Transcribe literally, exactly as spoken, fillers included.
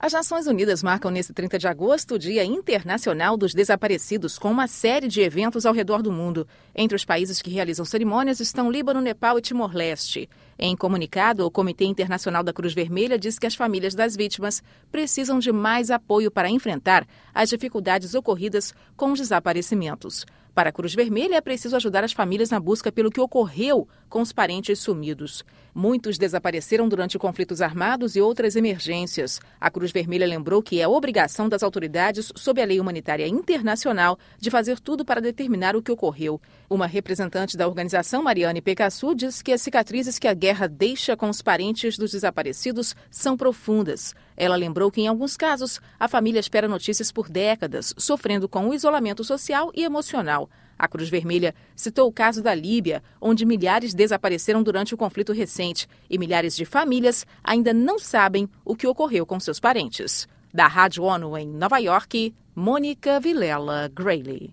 As Nações Unidas marcam nesse trinta de agosto o Dia Internacional dos Desaparecidos, com uma série de eventos ao redor do mundo. Entre os países que realizam cerimônias estão Líbano, Nepal e Timor-Leste. Em comunicado, o Comitê Internacional da Cruz Vermelha diz que as famílias das vítimas precisam de mais apoio para enfrentar as dificuldades ocorridas com os desaparecimentos. Para a Cruz Vermelha, é preciso ajudar as famílias na busca pelo que ocorreu com os parentes sumidos. Muitos desapareceram durante conflitos armados e outras emergências. A Cruz Vermelha lembrou que é obrigação das autoridades, sob a lei humanitária internacional, de fazer tudo para determinar o que ocorreu. Uma representante da organização, Mariane Pecassu, diz que as cicatrizes que a guerra deixa com os parentes dos desaparecidos são profundas. Ela lembrou que, em alguns casos, a família espera notícias por décadas, sofrendo com o isolamento social e emocional. A Cruz Vermelha citou o caso da Líbia, onde milhares desapareceram durante o conflito recente e milhares de famílias ainda não sabem o que ocorreu com seus parentes. Da Rádio ONU em Nova York, Mônica Vilela Grayley.